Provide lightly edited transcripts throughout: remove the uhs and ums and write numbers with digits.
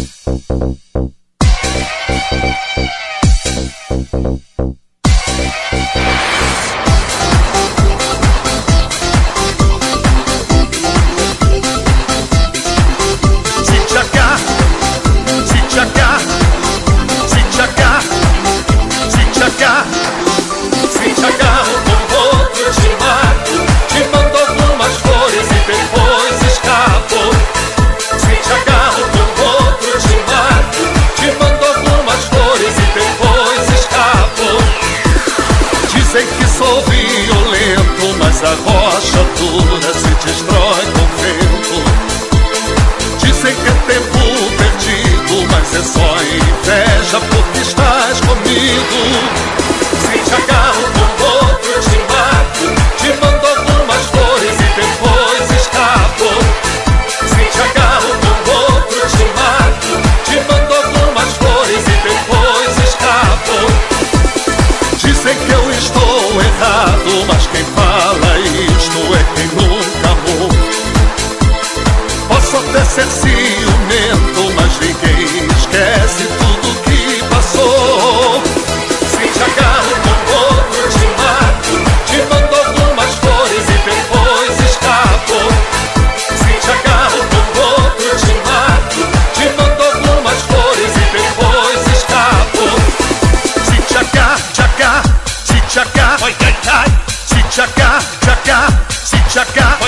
Dizem que sou violento, mas a rocha dura se destrói com vento. Dizem que é tempo perdido, mas é só inveja porque estás comigo. Se te agarro com outro eu te mato, te mando algumas flores e depois escapo. Se te agarro com outro eu te mato, te mando algumas flores e depois escapo. Dizem que eu estou errado, mas quem fala isto é quem nunca amou. Posso até ser ciumento, mas ninguém esquece tudo que passou. Se te agarro com outro eu te mato, te mando algumas flores e depois escapo. Se te agarro com outro eu te mato, te mando algumas flores e depois escapo. Se te agarro, se te agarro, se te agarro, se te agarro, se te agarro, se te agarro,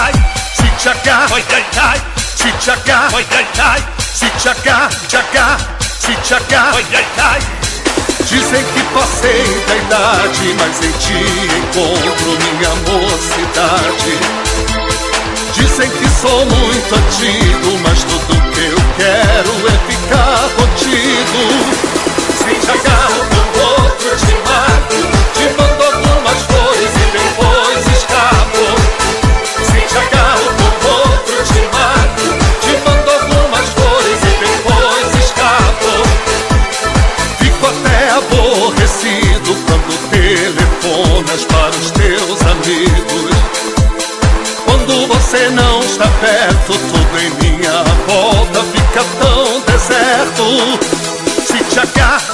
se te agarro. Dizem que passei da idade, mas em ti encontro minha mocidade. Dizem que sou muito antigo, mas tudo que eu quero é ficar contigo. Se te agarro com outro eu te mato, te mando algumas flores e depois escapo. Se te agarro com outro eu te mato, te mando algumas flores e depois escapo. Fico até aborrecido quando telefonas para os teus amigos. Quando você não está perto, tudo em minha volta fica tão deserto. Se te agarro